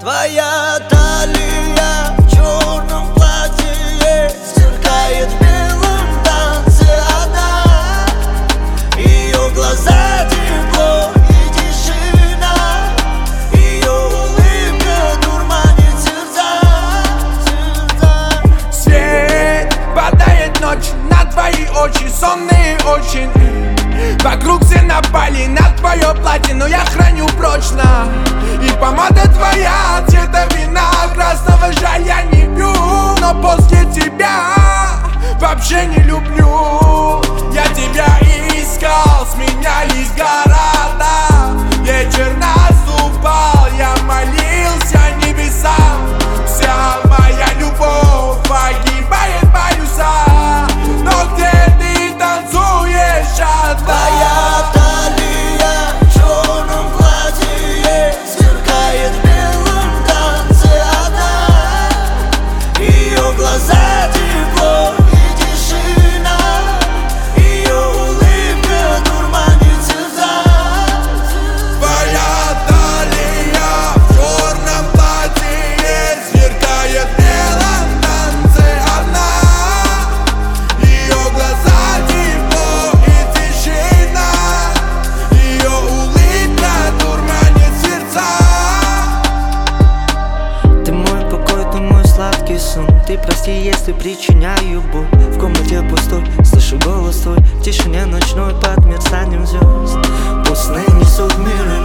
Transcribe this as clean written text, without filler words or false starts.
Твоя талия в черном платье сверкает в белом танце одна. Ее глаза тепло и тишина, ее улыбка дурманит сердца. Свет падает ночь на твои очи, сонные очень. Вокруг все напали на твое платье, но я храню прочно. И помада твоя цвета вина красного, жаль, я не пью, но после тебя вообще не люблю. Я тебя искал, сменялись города. Вечер наступал, я молился небесам. Вся моя любовь погибает полюса, но где ты танцуешь одна? Твоя талия в черном платье сверкает в белом танце одна. Ее глаза тепло и тишина, ее улыбка дурманит сердца. Твоя талия в черном платье сверкает в белом танце одна. Ее глаза тепло и тишина, ее улыбка дурманит сердца. Ты мой покой, ты мой сладкий сон. Ты прости, если причиняю боль. В комнате пустой, слышу голос твой в тишине ночной под мерцанием звезд. Пусть несут миры